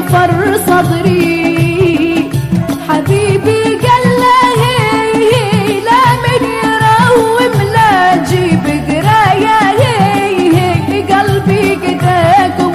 يغفر صدري حبيبي قال له لا من يروم لا جيب قرايه قلبي قداكم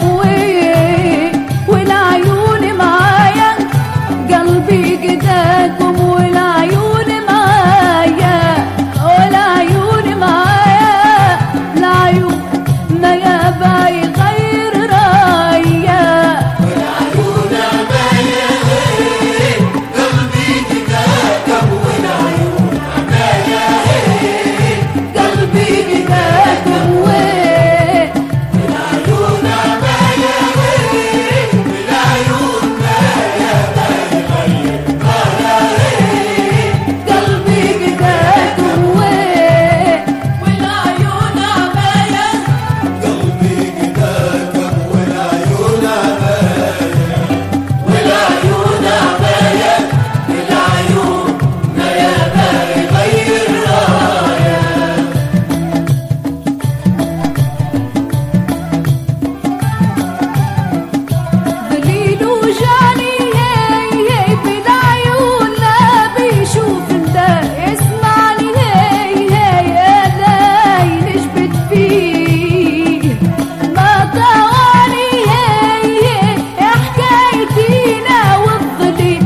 والعيون معايا قلبي قداكم والعيون معايا والعيون معايا العيون ما يبا يغير رايا والعيون ما يغير قلبي قداكم والعيون ما يغير قلبي قداكم والعيون ما يغير والعيون ما يغير قلبي قداكم والعيون معايا قلبي قداكم والعيون والعيون عباية العيون ما يبا يغير راية دليل وجاني بالعيون لا بيشوف ده يسمعني لا ينشبت فيه ما طواني حكايتينا والظلي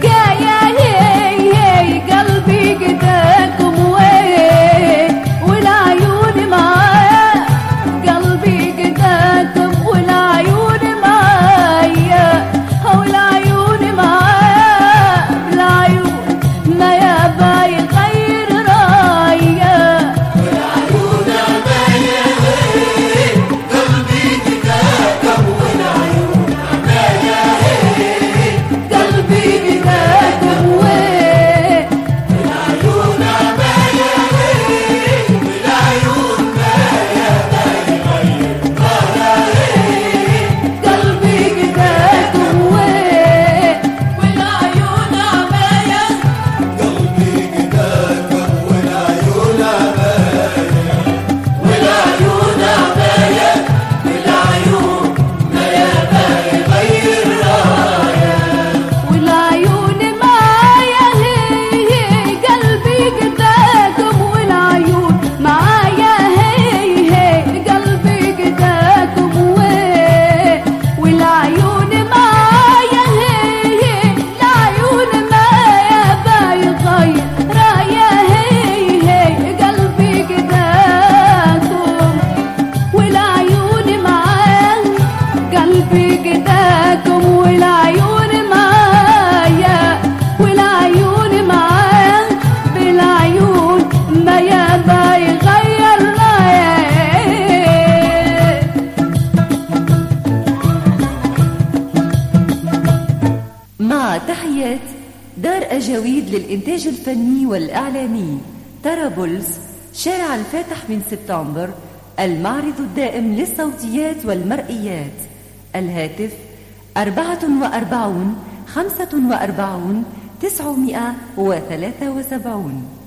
حكاية قلبي قداكم والعيون معايا قلبي قداكم والعيون معايا والعيون معايا العيون ما يبا يغير رايا والعيون ما يغير قلبي قداكم والعيون ما يغير قلبي قداكم والعيون ما يغير والعيون ما يغير قلبي قداكم والعيون عمايا قلبي قداكم والعيون والعيون عباية العيون ما يبا يغير راية والعيون معايا قلبي قداكم والعيون معايا قلبي قداكم والعيون معايا العيون ما يبا يغير رايا قلبي قداكم والعيون معايا قلبي قداكم والعيون معايا والعيون معايا بالعيون ما يبا يغير رايا مع تحيات دار أجاويد للإنتاج الفني والإعلامي طرابلس، شارع الفاتح من سبتمبر، المعرض الدائم للصوتيات والمرئيات. الهاتف 44 45 973.